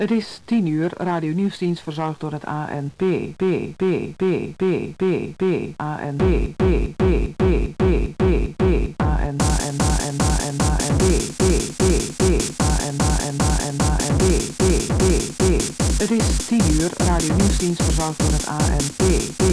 Het is 10 uur, Radio Nieuwsdienst verzorgd door het ANP. Het is 10 uur, Radio Nieuwsdienst verzorgd door het ANP.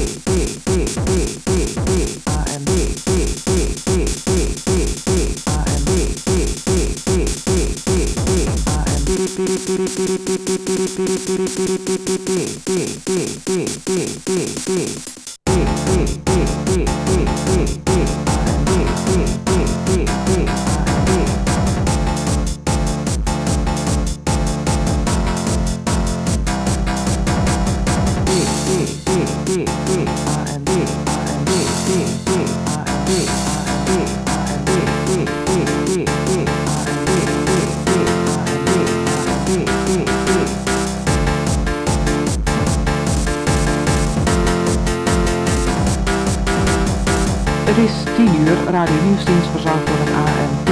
Het is 10 uur, Radio Nieuwsdienst verzorgd door het ANP.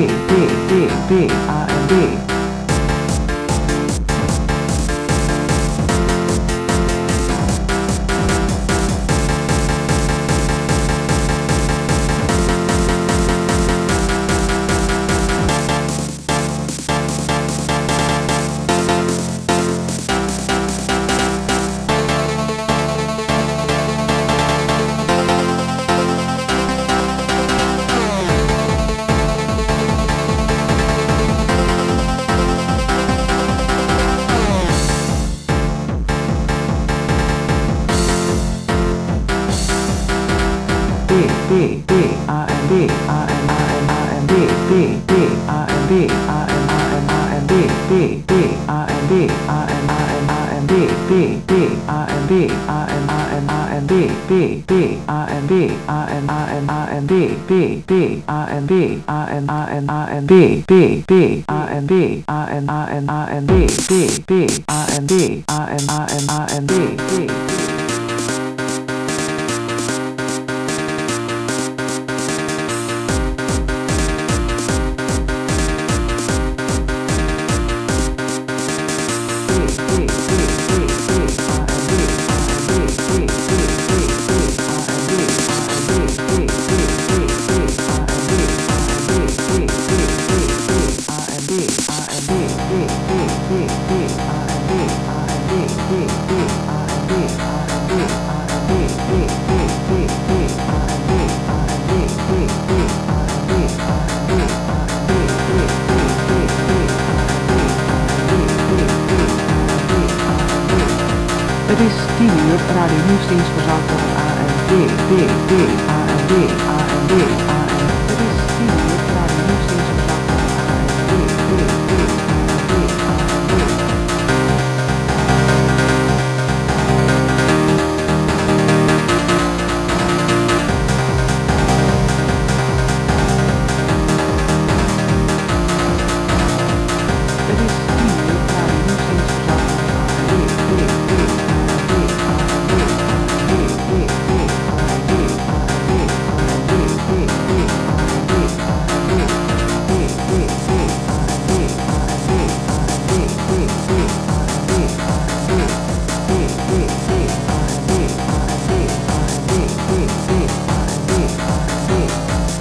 Het is 10 uur, Radio Nieuwsdienst verzorgd door het ANP.